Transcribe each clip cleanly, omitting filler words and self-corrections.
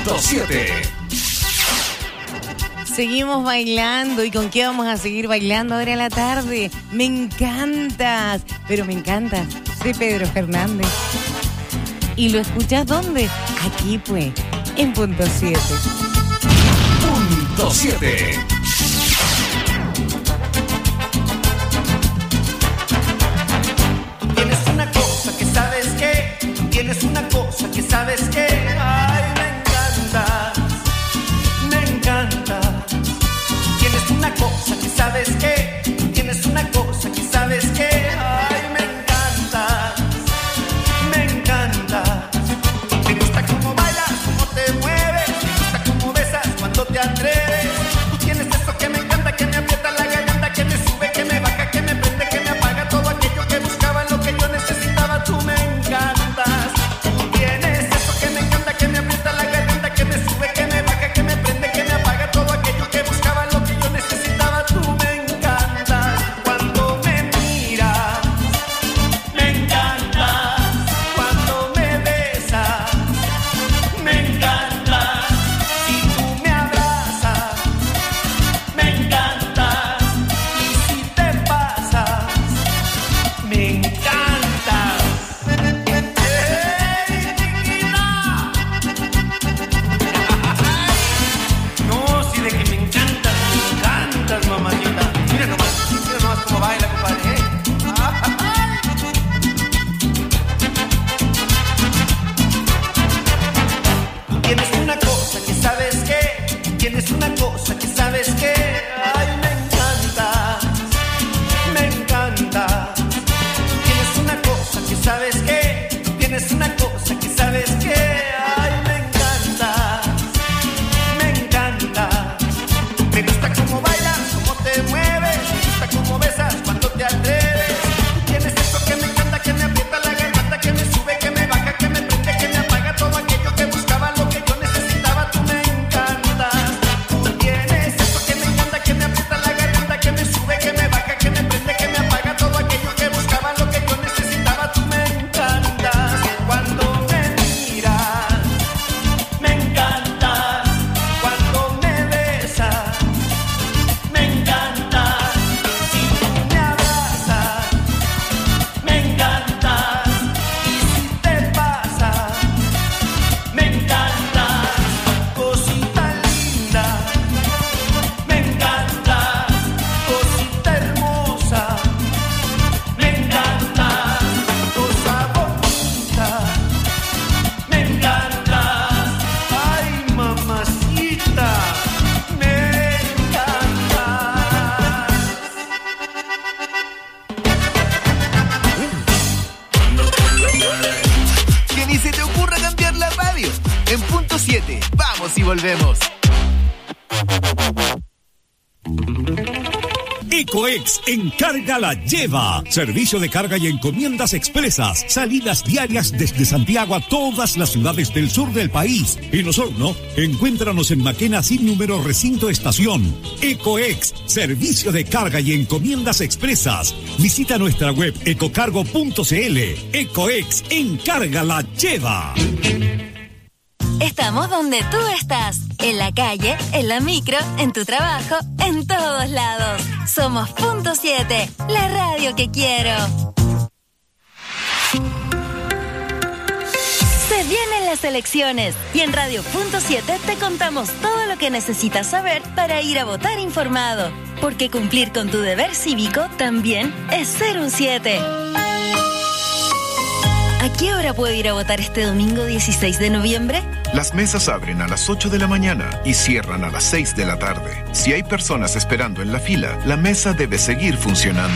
Seguimos bailando. ¿Y con qué vamos a seguir bailando ahora en la tarde? Me encantas, pero me encantas, de Pedro Fernández. ¿Y lo escuchas dónde? Aquí pues, en Punto 7. Punto 7. Tienes una cosa que sabes que, tienes una cosa que sabes que, ay, me encanta, me encanta. Tienes una cosa que sabes que, tienes una cosa que sabes que, ay, me encanta, me encanta. Me gusta cómo bailas, cómo te mueves, me gusta cómo besas cuando te atreves. Tú tienes eso que me encanta, que me aprieta la garganta, que me sube, que me baja, que me prende, que me apaga, todo aquello que buscaba, lo que yo necesitaba. Tú me encantas. Tú tienes eso que me encanta, que me aprieta la garganta, que me sube, que me baja, que me prende, que me apaga, todo aquello que buscaba, lo que yo necesitaba. Tú me encantas. Cuando me miras, me encantas. Cuando me besas, me encantas. Si tú me abrazas, me encantas. Y si te pasas, me encantas. ¡Ey, chiquita! No, si de que me encantas, mamacita. Mira nomás cómo baila, compadre. Tienes una cosa que sabes que, tienes una cosa que sabes que, ay, me encanta, me encanta. Tienes una cosa que sabes que, tienes una cosa que sabes que, ay, me encanta, me encanta. Me gusta cómo bailas, cómo te mueves, me gusta cómo besas cuando te atreves. Tú tienes eso que me encanta, que me aprieta la garganta, que me sube, que me baja, que me prende, que me apaga, todo aquello que buscaba, lo que yo necesitaba. Tú me encantas. Tú tienes eso que me encanta, que me aprieta la garganta, que me sube, que me baja, que me prende, que me apaga, todo aquello que buscaba, lo que yo necesitaba. Tú me encantas. Cuando me miras, me encantas. Cuando me besas, me encantas. Si tú me abrazas, me encantas. Y si te pasas, me encantas. Cosita linda, me encantas. Cosita hermosa, me encantas. Cosa bonita, me encantas. Ay, mamacita, me encantas. Que ni se te ocurra cambiar la radio. En Punto 7, vamos y volvemos. Ecoex Encarga la lleva. Servicio de carga y encomiendas expresas. Salidas diarias desde Santiago a todas las ciudades del sur del país. En Osorno, encuéntranos en Maquena sin número recinto estación. Ecoex, servicio de carga y encomiendas expresas. Visita nuestra web ecocargo.cl. Ecoex Encarga la lleva. Estamos donde tú estás, en la calle, en la micro, en tu trabajo, en todos lados. Somos Punto 7, la radio que quiero. Se vienen las elecciones y en Radio Punto 7 te contamos todo lo que necesitas saber para ir a votar informado. Porque cumplir con tu deber cívico también es ser un 7. ¿A qué hora puedo ir a votar este domingo 16 de noviembre? Las mesas abren a las 8 de la mañana y cierran a las 6 de la tarde. Si hay personas esperando en la fila, la mesa debe seguir funcionando.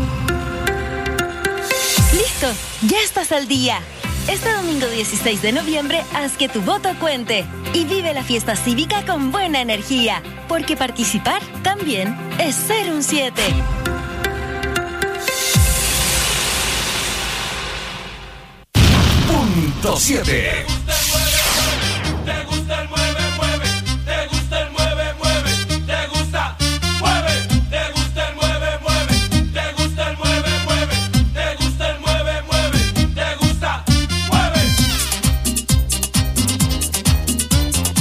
¡Listo! ¡Ya estás al día! Este domingo 16 de noviembre, haz que tu voto cuente y vive la fiesta cívica con buena energía, porque participar también es ser un 7. Punto 7. ¿Te gusta el mueve, mueve? ¿Te gusta el mueve, mueve? ¿Te gusta? Mueve. ¿Te gusta el mueve, mueve? ¿Te gusta el mueve, mueve? ¿Te gusta el mueve, mueve? ¿Te gusta? Mueve.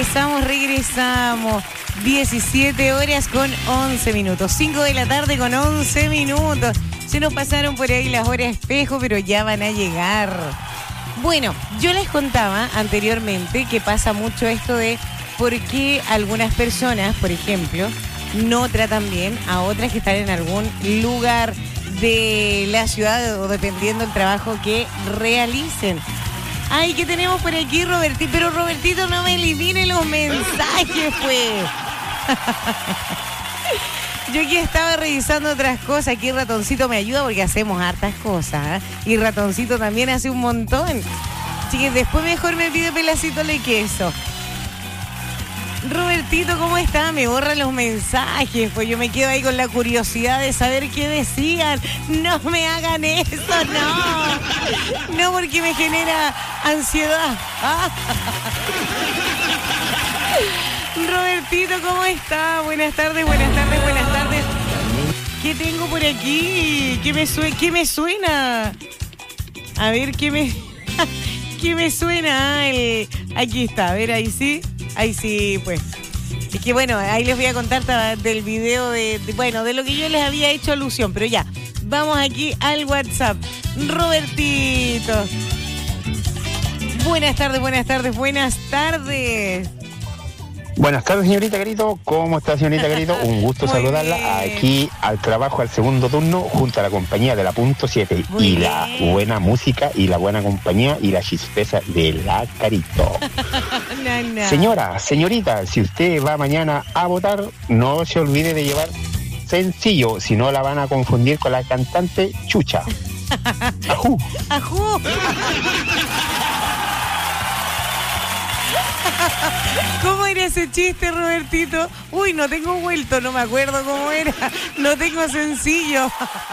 Regresamos. 17 horas con 11 minutos. 5 de la tarde con 11 minutos. Se nos pasaron por ahí las horas espejo, pero ya van a llegar. Bueno, yo les contaba anteriormente que pasa mucho esto de por qué algunas personas, por ejemplo, no tratan bien a otras que están en algún lugar de la ciudad o dependiendo del trabajo que realicen. Ay, ¿qué tenemos por aquí, Robertito? Pero Robertito, no me elimine los mensajes, pues. Yo aquí estaba revisando otras cosas. Aquí Ratoncito me ayuda porque hacemos hartas cosas, ¿eh? Y Ratoncito también hace un montón. Así que después mejor me pide pedacito de queso. Robertito, ¿cómo está? Me borran los mensajes, pues yo me quedo ahí con la curiosidad de saber qué decían. No me hagan eso, no. No, porque me genera ansiedad. Robertito, ¿cómo está? Buenas tardes. ¿Qué tengo por aquí? ¿Qué me suena? A ver, ¿qué me suena? Aquí está, a ver, ahí sí, pues. Es que bueno, ahí les voy a contar del video de lo que yo les había hecho alusión, pero ya, vamos aquí al WhatsApp. Robertito. Buenas tardes. Buenas tardes, señorita Garito. ¿Cómo está, señorita Garito? Un gusto saludarla bien. Aquí al trabajo, al segundo turno, junto a la compañía de la Punto 7 y bien. La buena música y la buena compañía y la chispeza de la Carito. No. Señorita, si usted va mañana a votar, no se olvide de llevar sencillo, si no la van a confundir con la cantante Chucha. ¡Ajú! ¿Cómo era ese chiste, Robertito? Uy, no tengo vuelto, no me acuerdo cómo era. No tengo sencillo.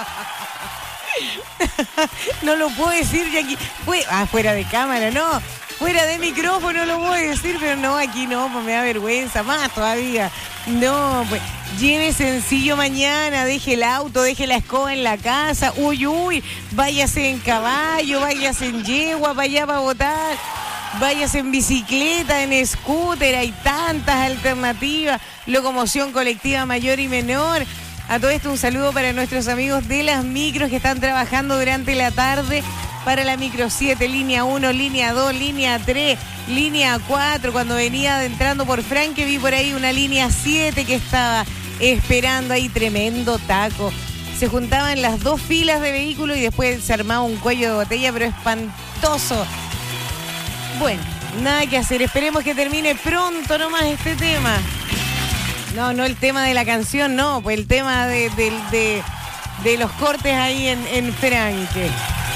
No lo puedo decir ya aquí. Fuera de cámara, no. Fuera de micrófono lo voy a decir, pero no, aquí no, pues me da vergüenza, más todavía. No, pues lleve sencillo mañana, deje el auto, deje la escoba en la casa. Uy, váyase en caballo, váyase en yegua, vaya para votar. Váyase en bicicleta, en scooter, hay tantas alternativas, locomoción colectiva mayor y menor. A todo esto un saludo para nuestros amigos de las micros que están trabajando durante la tarde para la micro 7, línea 1, línea 2, línea 3, línea 4. Cuando venía entrando por Franque vi por ahí una línea 7 que estaba esperando ahí, tremendo taco. Se juntaban las dos filas de vehículos y después se armaba un cuello de botella, pero espantoso. Bueno, nada que hacer. Esperemos que termine pronto nomás este tema. No el tema de la canción, no, pues el tema de los cortes ahí en Franque.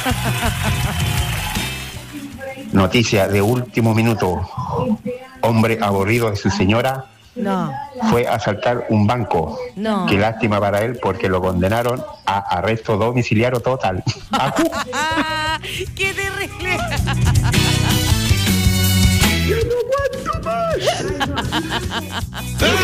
Noticia de último minuto. Hombre aburrido de su señora fue a asaltar un banco. Qué lástima para él porque lo condenaron a arresto domiciliario total. ¡Qué terrible! ¡Yo no aguanto más!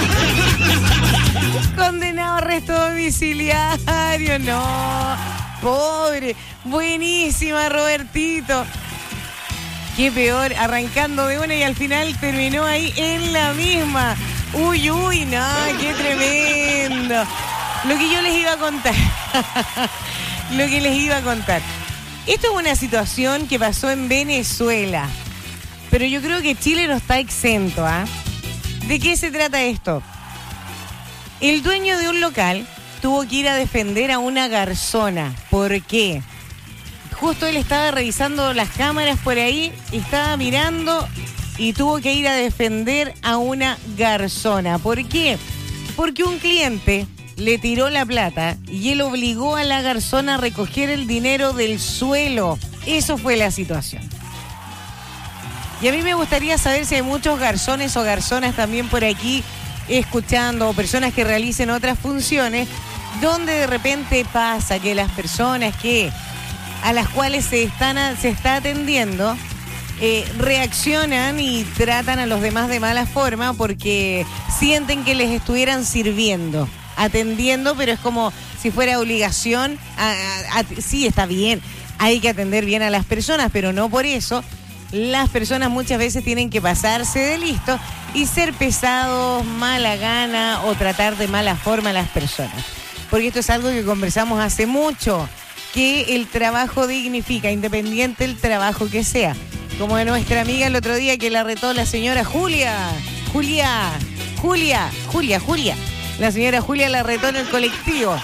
Condenado a arresto domiciliario, no. Pobre. Buenísima, Robertito. Qué peor, arrancando de una y al final terminó ahí en la misma. Uy, no, qué tremendo. Lo que yo les iba a contar. Esto es una situación que pasó en Venezuela. Pero yo creo que Chile no está exento, ¿ah? ¿De qué se trata esto? El dueño de un local tuvo que ir a defender a una garzona. ¿Por qué? Justo él estaba revisando las cámaras por ahí, estaba mirando y tuvo que ir a defender a una garzona. ¿Por qué? Porque un cliente le tiró la plata y él obligó a la garzona a recoger el dinero del suelo. Eso fue la situación. Y a mí me gustaría saber si hay muchos garzones o garzonas también por aquí escuchando, o personas que realicen otras funciones, donde de repente pasa que las personas a las cuales se está atendiendo reaccionan y tratan a los demás de mala forma porque sienten que les estuvieran sirviendo, atendiendo, pero es como si fuera obligación. Sí, está bien, hay que atender bien a las personas, pero no por eso las personas muchas veces tienen que pasarse de listo y ser pesados, mala gana o tratar de mala forma a las personas. Porque esto es algo que conversamos hace mucho, que el trabajo dignifica, independiente del trabajo que sea. Como de nuestra amiga el otro día que la retó la señora Julia. La señora Julia la retó en el colectivo.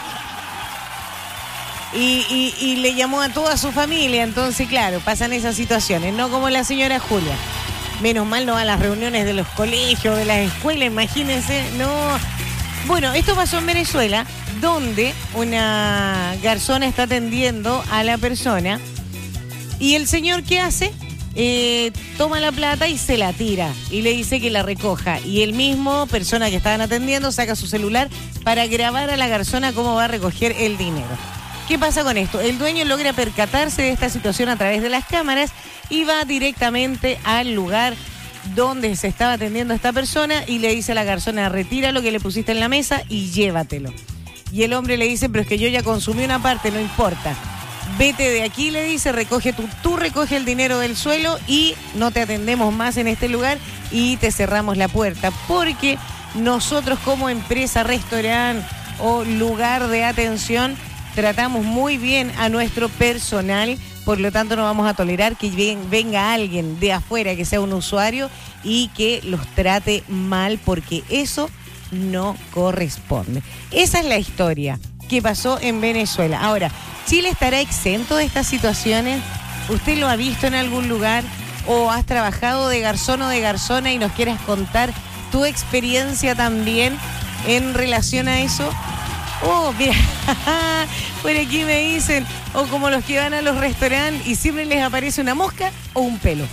Y le llamó a toda su familia. Entonces, claro, pasan esas situaciones. No como la señora Julia. Menos mal no va a las reuniones de los colegios, de las escuelas, imagínense. No. Bueno, esto pasó en Venezuela, donde una garzona está atendiendo a la persona. Y el señor, ¿qué hace? Toma la plata y se la tira y le dice que la recoja, y el mismo persona que estaban atendiendo saca su celular para grabar a la garzona cómo va a recoger el dinero. ¿Qué pasa con esto? El dueño logra percatarse de esta situación a través de las cámaras y va directamente al lugar donde se estaba atendiendo a esta persona y le dice a la garzona: retira lo que le pusiste en la mesa y llévatelo. Y el hombre le dice: pero es que yo ya consumí una parte, no importa. Vete de aquí, le dice, recoge tú recoge el dinero del suelo y no te atendemos más en este lugar y te cerramos la puerta. Porque nosotros como empresa, restaurante o lugar de atención tratamos muy bien a nuestro personal, por lo tanto no vamos a tolerar que venga alguien de afuera que sea un usuario y que los trate mal, porque eso no corresponde. Esa es la historia que pasó en Venezuela. Ahora, ¿Chile estará exento de estas situaciones? ¿Usted lo ha visto en algún lugar? ¿O has trabajado de garzón o de garzona y nos quieres contar tu experiencia también en relación a eso? Oh, mira, por aquí me dicen, o como los que van a los restaurantes y siempre les aparece una mosca o un pelo.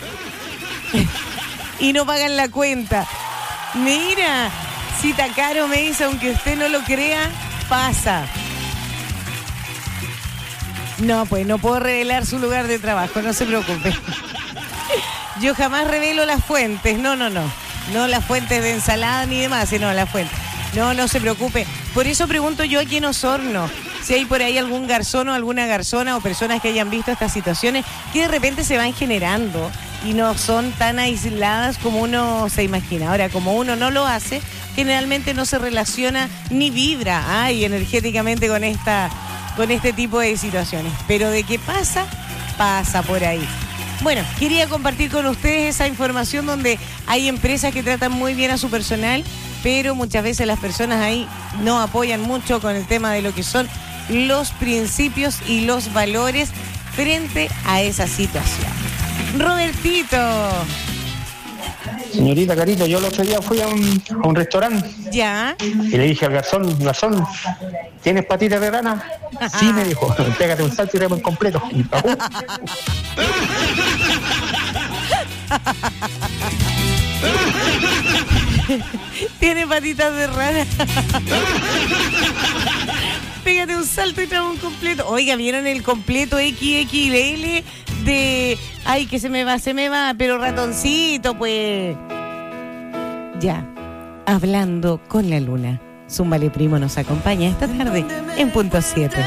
Y no pagan la cuenta. Mira, cita caro, me dice, aunque usted no lo crea, pasa. No, pues no puedo revelar su lugar de trabajo, no se preocupe. Yo jamás revelo las fuentes, no. No las fuentes de ensalada ni demás, sino las fuentes. No se preocupe. Por eso pregunto yo aquí en Osorno, si hay por ahí algún garzón o alguna garzona o personas que hayan visto estas situaciones que de repente se van generando y no son tan aisladas como uno se imagina. Ahora, como uno no lo hace, generalmente no se relaciona ni vibra energéticamente con este tipo de situaciones. Pero de qué pasa por ahí. Bueno, quería compartir con ustedes esa información donde hay empresas que tratan muy bien a su personal, pero muchas veces las personas ahí no apoyan mucho con el tema de lo que son los principios y los valores frente a esa situación. Robertito. Señorita Carito, yo el otro día fui a un restaurante. Ya. Y le dije al garzón, ¿tienes patitas de rana? Sí, me dijo, pégate un salto y remo en completo. Y pagó. Tiene patitas de rana. Pégate un salto y trago un completo. Oiga, ¿vieron el completo XXL de... Ay, que se me va, pero ratoncito, pues... Ya, hablando con la luna. Zúmbale Primo nos acompaña esta tarde en Punto 7.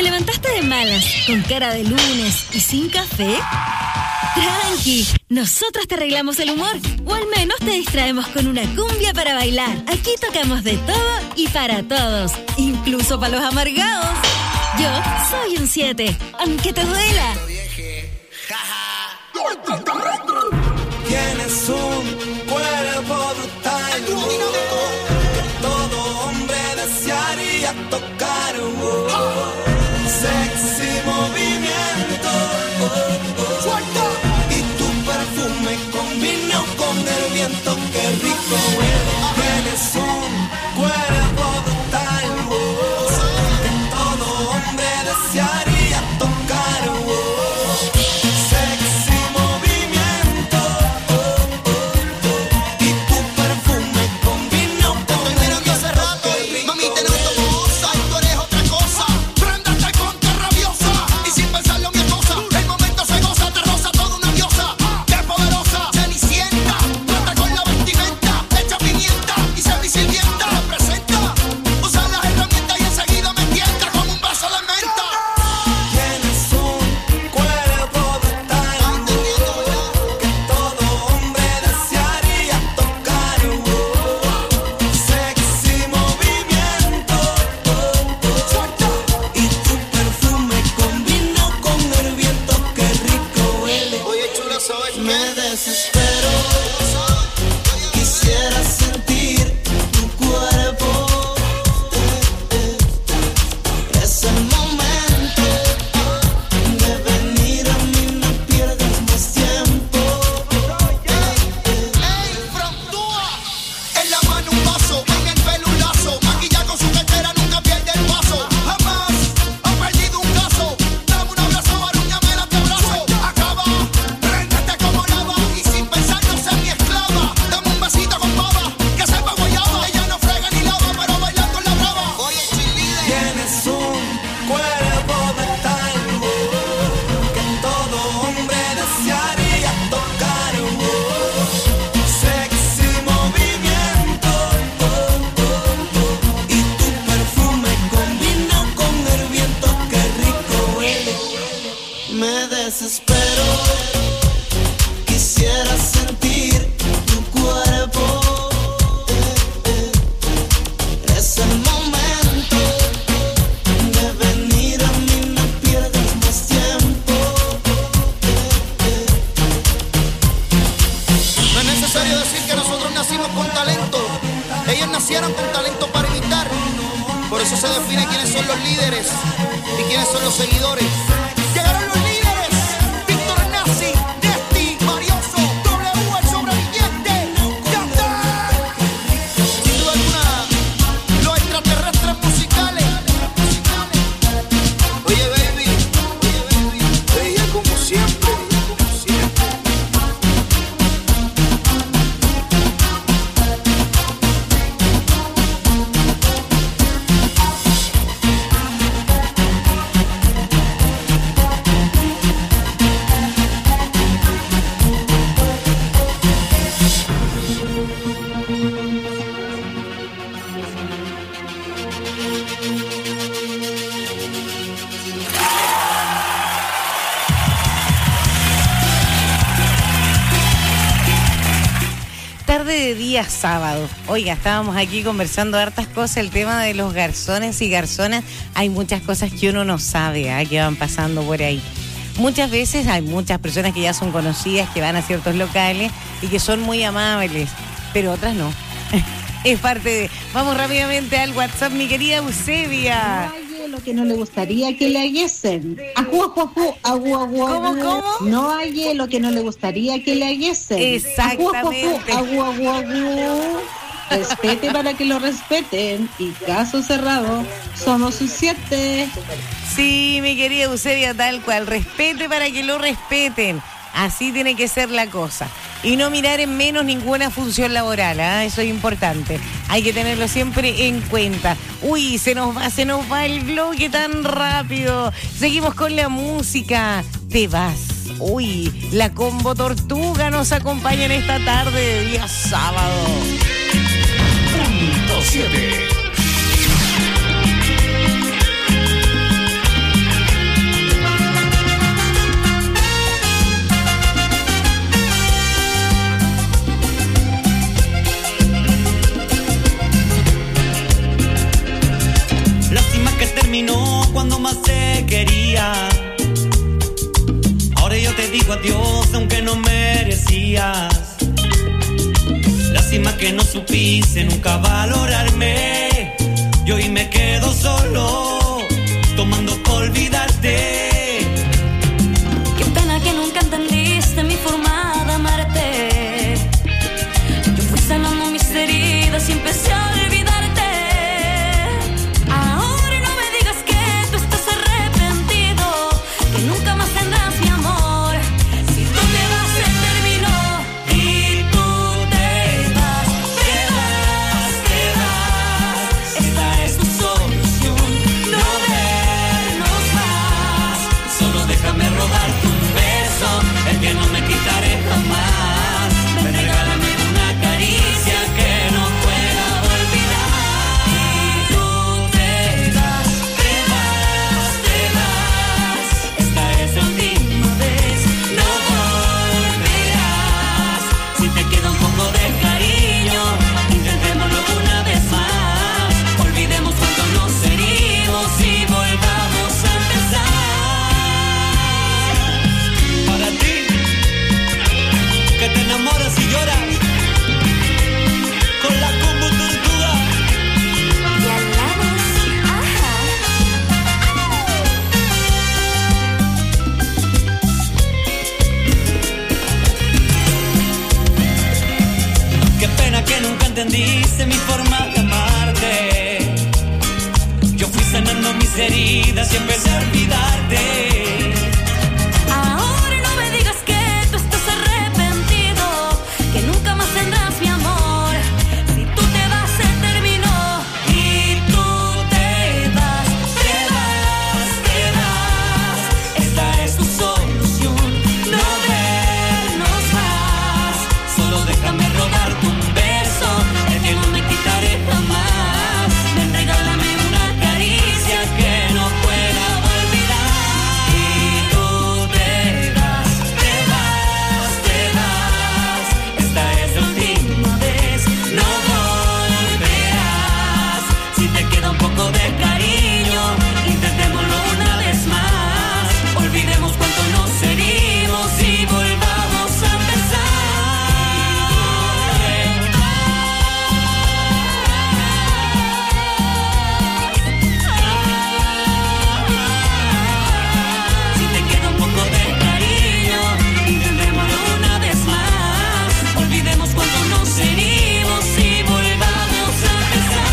levantaste de malas, con cara de lunes y sin café? Tranqui, nosotras te arreglamos el humor, o al menos te distraemos con una cumbia para bailar. Aquí tocamos de todo y para todos, incluso para los amargados. Yo soy un 7, aunque te duela. Tienes un cuerpo brutal que todo hombre desearía tocar. Sexy movimiento y tu perfume combinó con el viento. Qué rico huele. Tienes un cuerpo brutal que todo hombre desearía tocar. Sábado. Oiga, estábamos aquí conversando hartas cosas, el tema de los garzones y garzonas. Hay muchas cosas que uno no sabe que van pasando por ahí. Muchas veces hay muchas personas que ya son conocidas, que van a ciertos locales y que son muy amables, pero otras no. Es parte de... Vamos rápidamente al WhatsApp, mi querida Eusebia. Lo que no le gustaría que le ayesen. ¿Cómo? No hay lo que no le gustaría que le ayesen. Exactamente. Respete para que lo respeten. Y caso cerrado, somos un 7. Sí, mi querida Eusebia, tal cual. Respete para que lo respeten. Así tiene que ser la cosa. Y no mirar en menos ninguna función laboral, eso es importante. Hay que tenerlo siempre en cuenta. Uy, se nos va el bloque tan rápido. Seguimos con la música. Te vas. Uy, la Combo Tortuga nos acompaña en esta tarde de día sábado. Punto 7. terminó cuando más se quería. Ahora yo te digo adiós aunque no merecías. Lástima que no supiste nunca valorarme. Y hoy me quedo solo, tomando por olvidarte. Qué pena que nunca entendiste mi forma de amarte. Yo fui sanando mis heridas y empecé a olvidarte. Ahora no me digas que tú estás arrepentido, que nunca más tendrás mi amor. Si tú te vas se terminó y tú te vas, te vas, te vas. Esta es tu solución, no vernos más. Solo déjame robarte un beso, el que no me quitaré jamás. Ven, regálame una caricia que no pueda olvidar. Y tú te vas, te vas, te vas. Esta es la última vez, no volverás. Si te queda un poco de cariño, intentémoslo una vez más. Olvidemos cuánto nos herimos y volvamos a empezar. Para ti, que te enamoras y lloras con la combo tortuga. Y hablamos, ajá. Qué pena que nunca entendiste mi forma de amarte. Yo fui sanando mis heridas y empecé a olvidarte. Ahora no me digas que tú estás arrepentido, que nunca más tendrás mi amor. Si tú te vas se terminó y tú te vas, te vas, te vas. Esta es tu solución, no vernos más. Solo déjame robarte un beso, el que no me quitaré jamás. Ven, regálame una caricia que no pueda olvidar. Y tú te vas, te vas, te vas. Esta es la última vez, no volverás. Si te queda un poco de cariño, intentémoslo una vez más. Olvidemos cuánto nos herimos y volvamos a empezar. Si te queda un poco de cariño, intentémoslo una vez más. Olvidemos cuánto nos herimos y volvamos a empezar.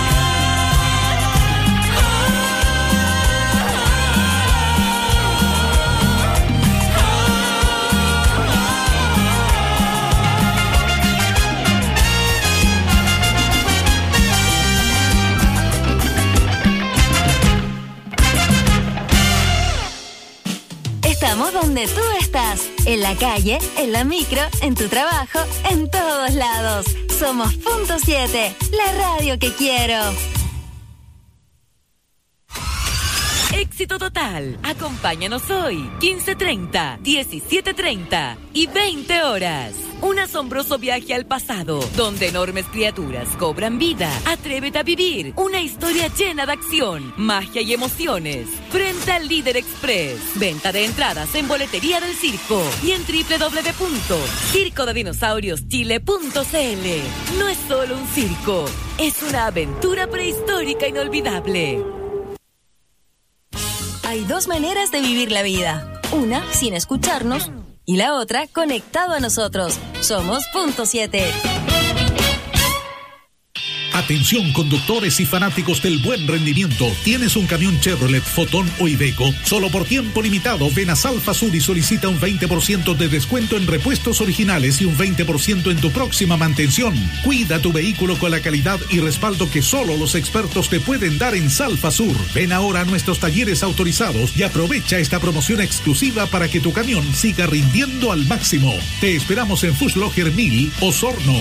Estamos donde tú estás, en la calle, en la micro, en tu trabajo, en todos lados. Somos Punto 7, la radio que quiero. Éxito total. Acompáñanos hoy, 15:30, 17:30 y 20 horas. Un asombroso viaje al pasado, donde enormes criaturas cobran vida. Atrévete a vivir una historia llena de acción, magia y emociones. Frente al Líder Express. Venta de entradas en Boletería del Circo y en www.circodedinosaurioschile.cl. No es solo un circo, es una aventura prehistórica inolvidable. Hay dos maneras de vivir la vida. Una, sin escucharnos, y la otra, conectado a nosotros. Somos Punto 7. Atención conductores y fanáticos del buen rendimiento. ¿Tienes un camión Chevrolet, Fotón o Iveco? Solo por tiempo limitado ven a Salfa Sur y solicita un 20% de descuento en repuestos originales y un 20% en tu próxima mantención. Cuida tu vehículo con la calidad y respaldo que solo los expertos te pueden dar en Salfa Sur. Ven ahora a nuestros talleres autorizados y aprovecha esta promoción exclusiva para que tu camión siga rindiendo al máximo. Te esperamos en Fußlocher 1000, Osorno.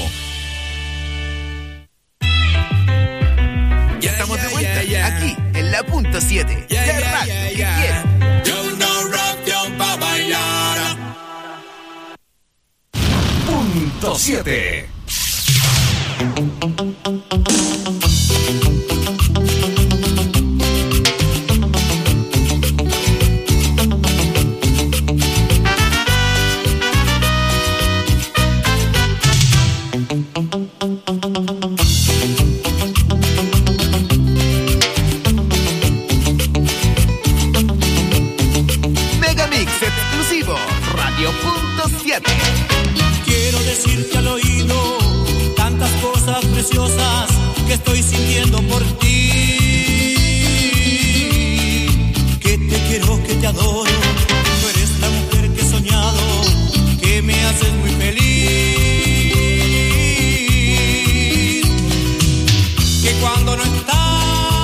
Ya estamos de vuelta, aquí, en la Punto 7, la radio que quiero. Yo no rapio pa' bailar. Punto 7. muriendo por ti. Que te quiero, que te adoro. Tú eres la mujer que he soñado, que me haces muy feliz. Que cuando no estás